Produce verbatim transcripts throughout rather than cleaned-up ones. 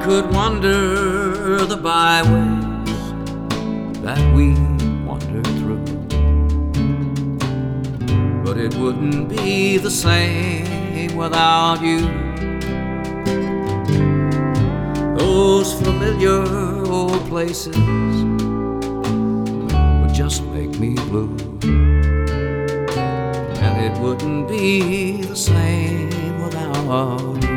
could wander the byways that we wandered through, but it wouldn't be the same without you. Those familiar old places would just make me blue, and it wouldn't be the same without you.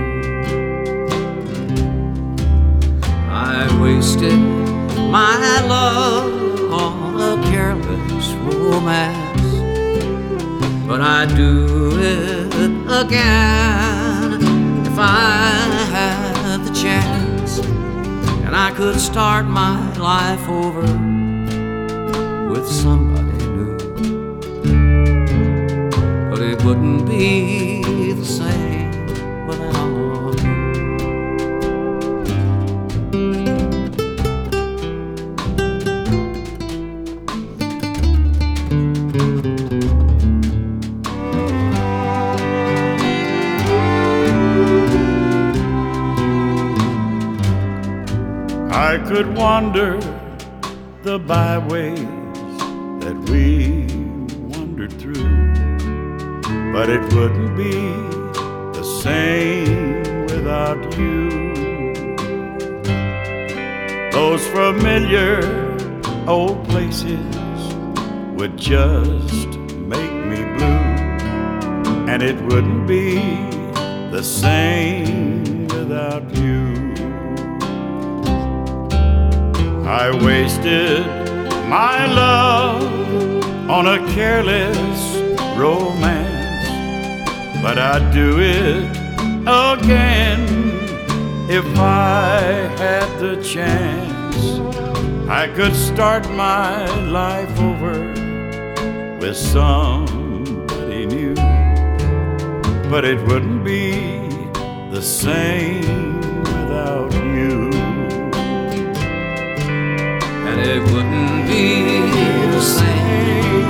I wasted my love on a careless romance, but I'd do it again if I had the chance, and I could start my life over with somebody new, but it wouldn't be the same without you. I could wander the byways that we wandered through, but it wouldn't be the same without you. Those familiar old places would just make me blue, and it wouldn't be the same without you. I wasted my love on a careless romance, but I'd do it again if I had the chance. I could start my life over with somebody new, but it wouldn't be the same without you. And it wouldn't be the same